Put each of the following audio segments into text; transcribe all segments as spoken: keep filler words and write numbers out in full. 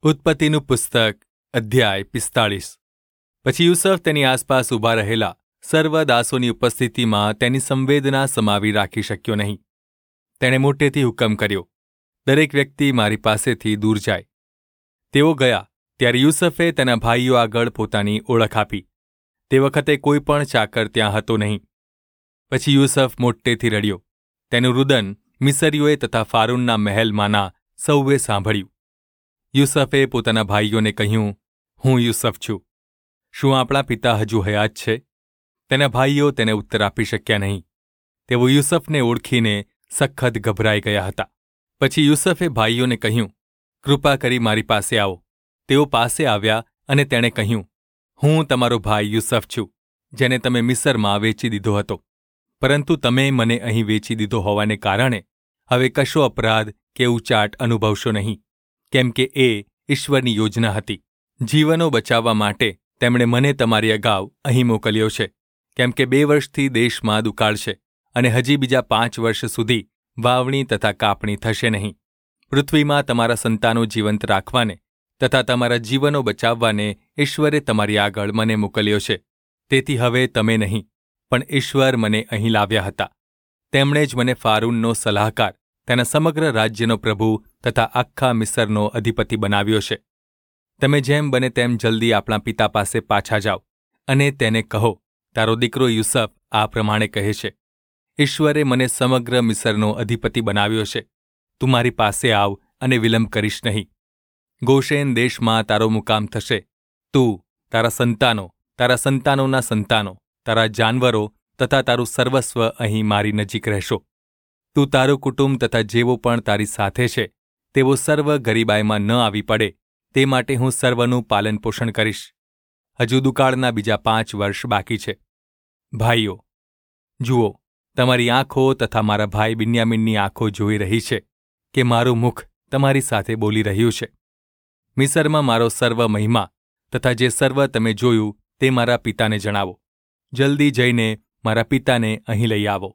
ઉત્પત્તિનું પુસ્તક અધ્યાય પિસ્તાળીસ. પછી યુસુફ તેની આસપાસ ઊભા રહેલા સર્વ દાસોની ઉપસ્થિતિમાં તેની સંવેદના સમાવી રાખી શક્યો નહીં. તેણે મોટેથી હુકમ કર્યો, દરેક વ્યક્તિ મારી પાસેથી દૂર જાય. તેઓ ગયા ત્યારે યુસુફે તેના ભાઈઓ આગળ પોતાની ઓળખ આપી. તે વખતે કોઈ પણ ચાકર ત્યાં હતો નહીં. પછી યુસુફ મોટેથી રડ્યો. તેનું રુદન મિસરીઓએ તથા ફારૂનના મહેલમાંના સૌએ સાંભળ્યું. યુસુફે પોતાના ભાઈઓને કહ્યું, હું યુસુફ છું. શું આપણા પિતા હજુ હયાત છે? તેના ભાઈઓ તેને ઉત્તર આપી શક્યા નહીં. તેઓ યુસુફને ઓળખીને સખત ગભરાઈ ગયા હતા. પછી યુસુફે ભાઈઓને કહ્યું, કૃપા કરી મારી પાસે આવો. તેઓ પાસે આવ્યા અને તેણે કહ્યું, હું તમારો ભાઈ યુસુફ છું, જેને તમે મિસરમાં વેચી દીધો હતો. પરંતુ તમે મને અહીં વેચી દીધો હોવાને કારણે હવે કશો અપરાધ કે ઉચાટ અનુભવશો નહીં, કેમ કે એ ઈશ્વરની યોજના હતી. જીવનો બચાવવા માટે તેમણે મને તમારી અગાઉ અહીં મોકલ્યો છે, કેમ કે બે વર્ષથી દેશમાં દુકાળ છે અને હજી બીજા પાંચ વર્ષ સુધી વાવણી તથા કાપણી થશે નહીં. પૃથ્વીમાં તમારા સંતાનો જીવંત રાખવાને તથા તમારા જીવનો બચાવવાને ઈશ્વરે તમારી આગળ મને મોકલ્યો છે. તેથી હવે તમે નહીં, પણ ઈશ્વર મને અહીં લાવ્યા હતા. તેમણે જ મને ફારૂનનો સલાહકાર, તેના સમગ્ર રાજ્યનો પ્રભુ તથા આખા મિસરનો અધિપતિ બનાવ્યો છે. તમે જેમ બને તેમ જલ્દી આપણા પિતા પાસે પાછા જાઓ અને તેને કહો, તારો દીકરો યુસુફ આ પ્રમાણે કહે છે, ઈશ્વરે મને સમગ્ર મિસરનો અધિપતિ બનાવ્યો છે. તું મારી પાસે આવ અને વિલંબ કરીશ નહીં. ગોશેન દેશમાં તારો મુકામ થશે. તું, તારા સંતાનો, તારા સંતાનોના સંતાનો, તારા જાનવરો તથા તારું સર્વસ્વ અહીં મારી નજીક રહેશો. તું, તારું કુટુંબ તથા જેવો પણ તારી સાથે છે તેઓ સર્વ ગરીબાઈમાં ન આવી પડે તે માટે હું સર્વનું પાલન પોષણ કરીશ. હજુ દુકાળના બીજા પાંચ વર્ષ બાકી છે. ભાઈઓ, જુઓ, તમારી આંખો તથા મારા ભાઈ બિન્યામીનની આંખો જોઈ રહી છે કે મારું મુખ તમારી સાથે બોલી રહ્યું છે. મિસરમાં મારો સર્વ મહિમા તથા જે સર્વ તમે જોયું તે મારા પિતાને જણાવો. જલ્દી જઈને મારા પિતાને અહીં લઈ આવો.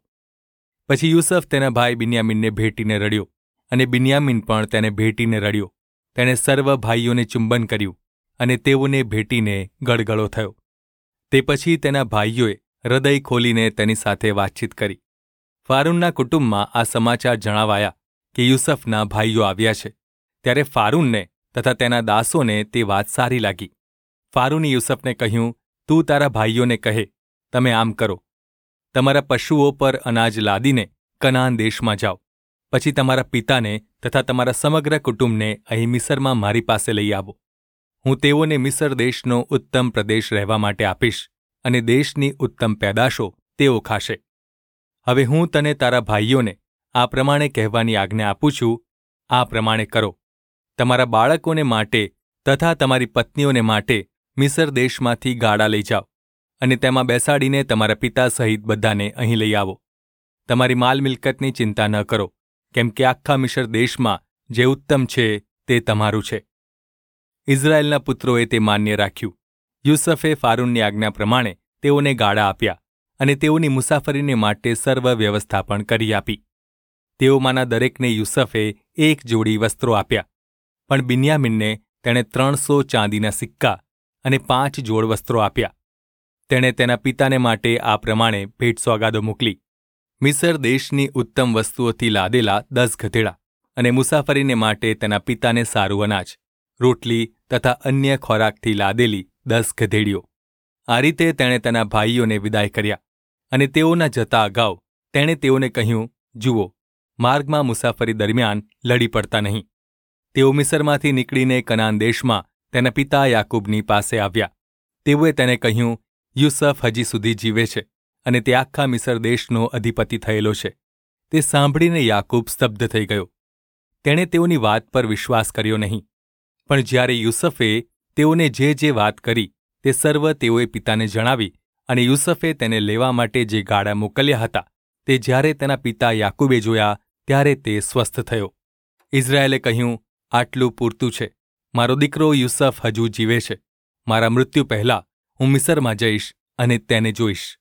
પછી યુસુફ તેના ભાઈ બિન્યામીનને ભેટીને રડ્યો અને બિન્યામીન પણ તેને ભેટીને રડ્યો. તેણે સર્વ ભાઈઓને ચુંબન કર્યું અને તેઓને ભેટીને ગળગળો થયો. તે પછી તેના ભાઈઓએ હૃદય ખોલીને તેની સાથે વાતચીત કરી. ફારૂનના કુટુંબમાં આ સમાચાર જણાવાયા કે યુસુફના ભાઈઓ આવ્યા છે. ત્યારે ફારૂનને તથા તેના દાસોને તે વાત સારી લાગી. ફારૂને યુસુફને કહ્યું, તું તારા ભાઈઓને કહે, તમે આમ કરો, તમારા પશુઓ પર અનાજ લાદીને કનાન દેશમાં જાઓ. પછી તમારા પિતાને તથા તમારા સમગ્ર કુટુંબને અહીં મિસરમાં મારી પાસે લઈ આવો. હું તેઓને મિસર દેશનો ઉત્તમ પ્રદેશ રહેવા માટે આપીશ અને દેશની ઉત્તમ પેદાશો તેઓ ખાશે. હવે હું તને તારા ભાઈઓને આ પ્રમાણે કહેવાની આજ્ઞા આપું છું, આ પ્રમાણે કરો. તમારા બાળકોને માટે તથા તમારી પત્નીઓને માટે મિસર દેશમાંથી ગાડા લઈ જાઓ અને તેમાં બેસાડીને તમારા પિતા સહિત બધાને અહીં લઈ આવો. તમારી માલ મિલકતની ચિંતા ન કરો, કેમ કે આખા મિસર દેશમાં જે ઉત્તમ છે તે તમારું છે. ઇઝરાયેલના પુત્રોએ તે માન્ય રાખ્યું. યુસુફે ફારૂનની આજ્ઞા પ્રમાણે તેઓને ગાડા આપ્યા અને તેઓની મુસાફરીને માટે સર્વ વ્યવસ્થા પણ કરી આપી. તેઓમાંના દરેકને યુસુફે એક જોડી વસ્ત્રો આપ્યા, પણ બિન્યામીનને તેણે ત્રણસો ચાંદીના સિક્કા અને પાંચ જોડ વસ્ત્રો આપ્યા. તેણે તેના પિતાને માટે આ પ્રમાણે ભેટ સોગાદો મોકલી. મિસર દેશની ઉત્તમ વસ્તુઓથી લાદેલા દસ ગધેડા અને મુસાફરીને માટે તેના પિતાને સારું અનાજ, રોટલી તથા અન્ય ખોરાકથી લાદેલી દસ ગધેડીઓ. આ રીતે તેણે તેના ભાઈઓને વિદાય કર્યા અને તેઓના જતા અગાઉ તેણે તેઓને કહ્યું, જુઓ, માર્ગમાં મુસાફરી દરમિયાન લડી પડતા નહીં. તેઓ મિસરમાંથી નીકળીને કનાન દેશમાં તેના પિતા યાકૂબની પાસે આવ્યા. તેઓએ તેને કહ્યું, યુસુફ હજી સુધી જીવે છે અને તે આખા મિસર દેશનો અધિપતિ થયેલો છે. તે સાંભળીને યાકૂબ સ્તબ્ધ થઈ ગયો. તેણે તેઓની વાત પર વિશ્વાસ કર્યો નહીં. પણ જ્યારે યુસુફે તેઓને જે જે વાત કરી તે સર્વ તેઓએ પિતાને જણાવી અને યુસુફે તેને લેવા માટે જે ગાડા મોકલ્યા હતા તે જ્યારે તેના પિતા યાકૂબે જોયા ત્યારે તે સ્વસ્થ થયો. ઇઝરાયેલે કહ્યું, આટલું પૂરતું છે. મારો દીકરો યુસુફ હજુ જીવે છે. મારા મૃત્યુ પહેલાં હું મિસરમાં જઈશ અને તેને જોઈશ.